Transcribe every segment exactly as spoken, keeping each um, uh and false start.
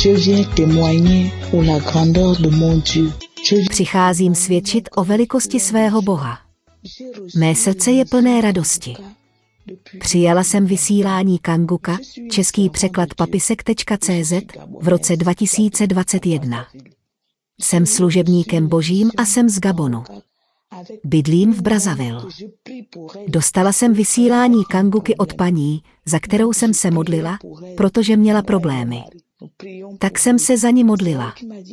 Přicházím svědčit o velikosti svého Boha. Mé srdce je plné radosti. Přijala jsem vysílání Kanguka, český překlad papisek tečka cé zet, v roce dva tisíce dvacet jedna. Jsem služebníkem Božím a jsem z Gabonu. Bydlím v Brazzaville. Dostala jsem vysílání Kanguky od paní, za kterou jsem se modlila, protože měla problémy. Tak jsem se za ní modlila.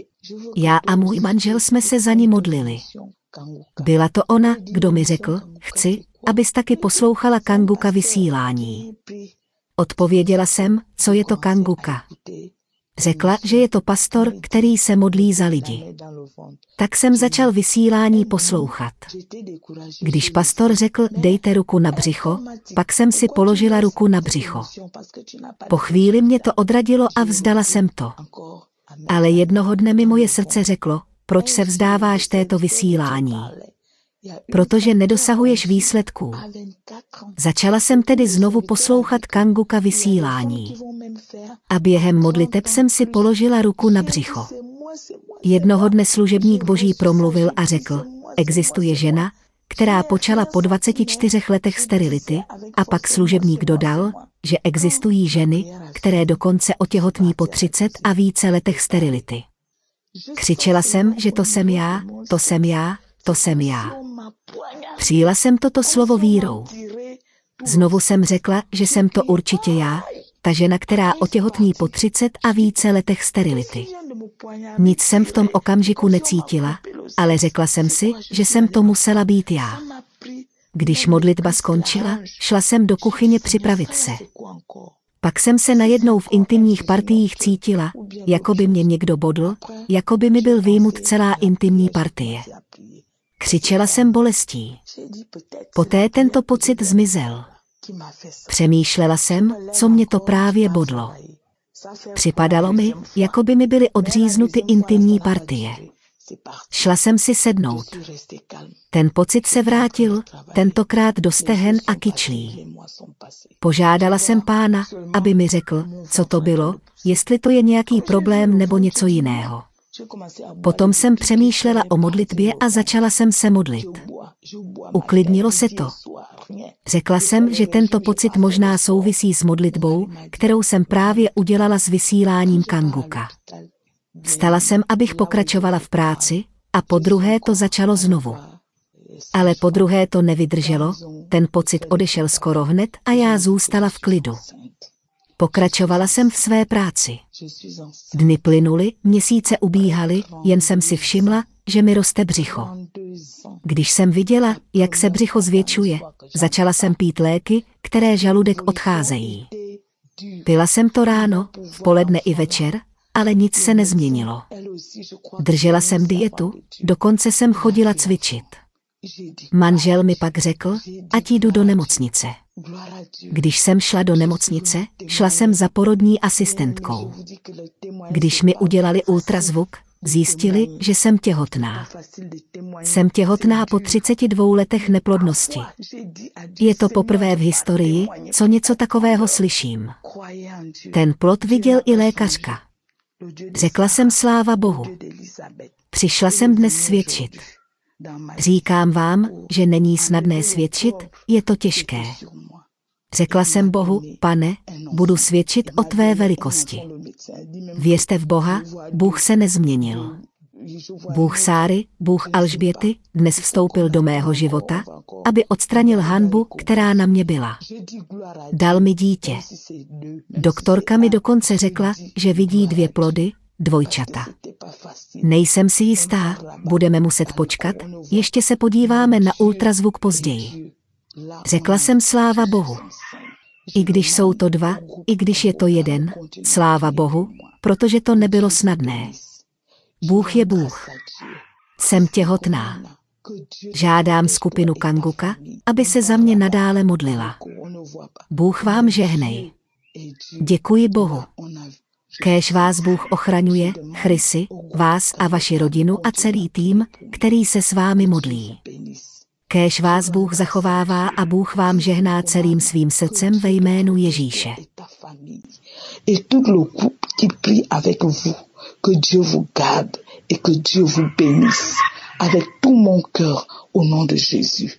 Já a můj manžel jsme se za ní modlili. Byla to ona, kdo mi řekl, chci, abys taky poslouchala Kanguka vysílání. Odpověděla jsem, co je to Kanguka. Řekla, že je to pastor, který se modlí za lidi. Tak jsem začal vysílání poslouchat. Když pastor řekl, dejte ruku na břicho, pak jsem si položila ruku na břicho. Po chvíli mě to odradilo a vzdala jsem to. Ale jednoho dne mi moje srdce řeklo, proč se vzdáváš této vysílání? Protože nedosahuješ výsledků. Začala jsem tedy znovu poslouchat Kanguka vysílání. A během modliteb jsem si položila ruku na břicho. Jednoho dne služebník Boží promluvil a řekl, existuje žena, která počala po dvaceti čtyřech letech sterility, a pak služebník dodal, že existují ženy, které dokonce otěhotní po třicet a více letech sterility. Křičela jsem, že to jsem já, to jsem já, to jsem já. Přijala jsem toto slovo vírou. Znovu jsem řekla, že jsem to určitě já, ta žena, která otěhotní po třicet a více letech sterility. Nic jsem v tom okamžiku necítila, ale řekla jsem si, že jsem to musela být já. Když modlitba skončila, šla jsem do kuchyně připravit se. Pak jsem se najednou v intimních partiích cítila, jako by mě někdo bodl, jako by mi byl vyjmut celá intimní partie. Křičela jsem bolestí. Poté tento pocit zmizel. Přemýšlela jsem, co mě to právě bodlo. Připadalo mi, jako by mi byly odříznuty intimní partie. Šla jsem si sednout. Ten pocit se vrátil, tentokrát do stehen a kyčlí. Požádala jsem Pána, aby mi řekl, co to bylo, jestli to je nějaký problém nebo něco jiného. Potom jsem přemýšlela o modlitbě a začala jsem se modlit. Uklidnilo se to. Řekla jsem, že tento pocit možná souvisí s modlitbou, kterou jsem právě udělala s vysíláním Kanguka. Vstala jsem, abych pokračovala v práci, a po druhé to začalo znovu. Ale po druhé to nevydrželo, ten pocit odešel skoro hned a já zůstala v klidu. Pokračovala jsem v své práci. Dny plynuly, měsíce ubíhaly, jen jsem si všimla, že mi roste břicho. Když jsem viděla, jak se břicho zvětšuje, začala jsem pít léky, které žaludek odcházejí. Pila jsem to ráno, v poledne i večer, ale nic se nezměnilo. Držela jsem dietu, dokonce jsem chodila cvičit. Manžel mi pak řekl, ať jdu do nemocnice. Když jsem šla do nemocnice, šla jsem za porodní asistentkou. Když mi udělali ultrazvuk, zjistili, že jsem těhotná. Jsem těhotná po třiceti dvou letech neplodnosti. Je to poprvé v historii, co něco takového slyším. Ten plod viděl i lékařka. Řekla jsem sláva Bohu. Přišla jsem dnes svědčit. Říkám vám, že není snadné svědčit, je to těžké. Řekla jsem Bohu, Pane, budu svědčit o tvé velikosti. Věřte v Boha, Bůh se nezměnil. Bůh Sáry, Bůh Alžběty, dnes vstoupil do mého života, aby odstranil hanbu, která na mě byla. Dal mi dítě. Doktorka mi dokonce řekla, že vidí dvě plody, dvojčata. Nejsem si jistá, budeme muset počkat, ještě se podíváme na ultrazvuk později. Řekla jsem sláva Bohu. I když jsou to dva, i když je to jeden, sláva Bohu, protože to nebylo snadné. Bůh je Bůh. Jsem těhotná. Žádám skupinu Kanguka, aby se za mě nadále modlila. Bůh vám žehnej. Děkuji Bohu. Kéž vás Bůh ochraňuje, Chrisy, vás a vaši rodinu a celý tým, který se s vámi modlí. Kéž vás Bůh zachovává a Bůh vám žehná celým svým srdcem ve jménu Ježíše. et tout le groupe qui prie avec vous. Que Dieu vous garde et que Dieu vous bénisse avec tout mon cœur au nom de Jésus.